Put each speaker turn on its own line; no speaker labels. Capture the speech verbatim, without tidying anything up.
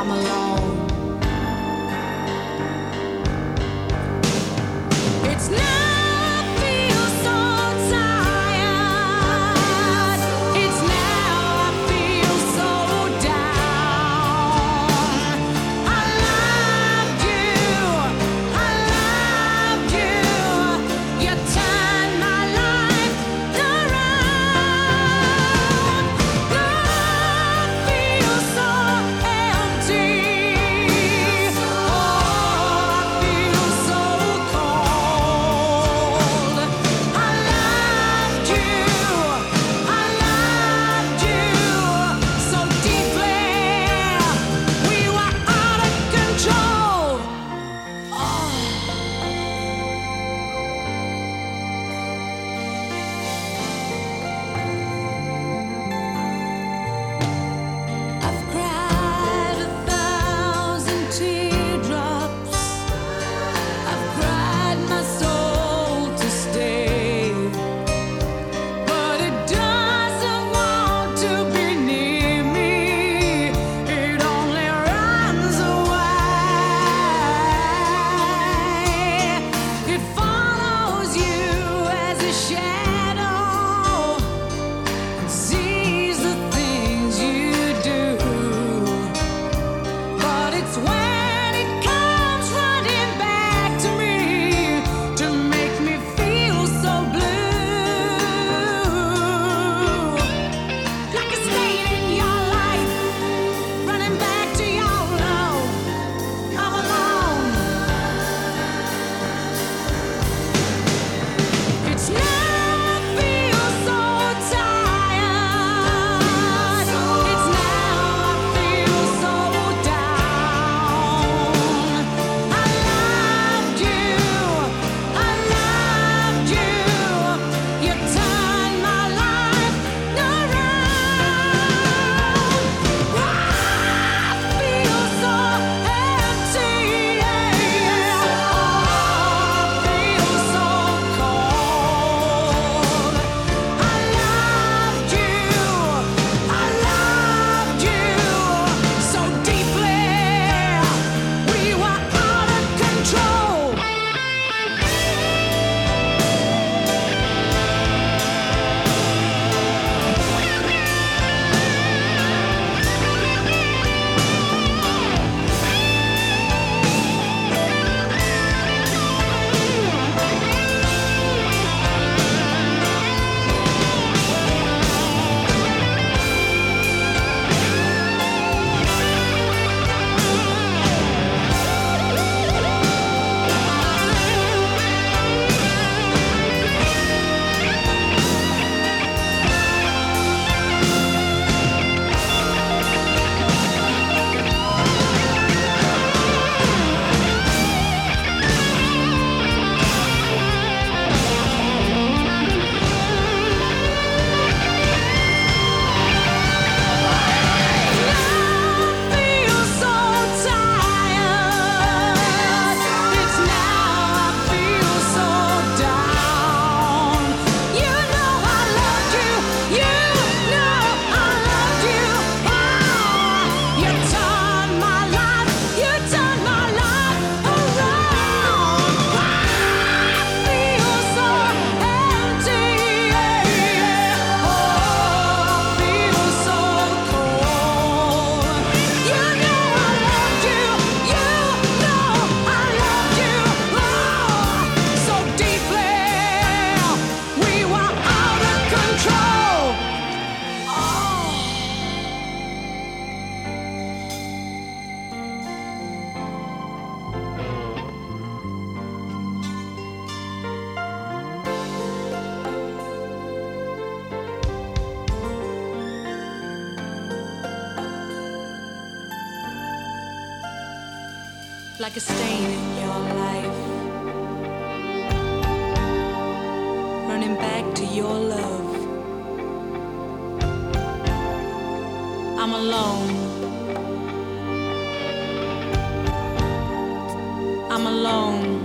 I'm alone. It's now I feel so tired. It's now I feel so down. I loved you, I loved you. You turned my life around. I feel so empty. Oh, I feel so cold. I loved you, I loved you so deeply. We were out of control. Oh. I've cried a thousand teardrops. I've cried my soul to stay, but it doesn't want to be near me. It only runs away. It follows you as a shadow, sees the things you do, but it's when it comes running back to me to make me feel so blue, like a stain in your life, running back to your love. I'm alone. It's now I feel so tired. It's now I feel so down. I loved you, I loved you. You turned my life around. I feel so empty. Oh, I feel so cold. I loved you, I loved you so deeply. We were out of control. Like a stain in your life, running back to your love. I'm alone. I'm alone.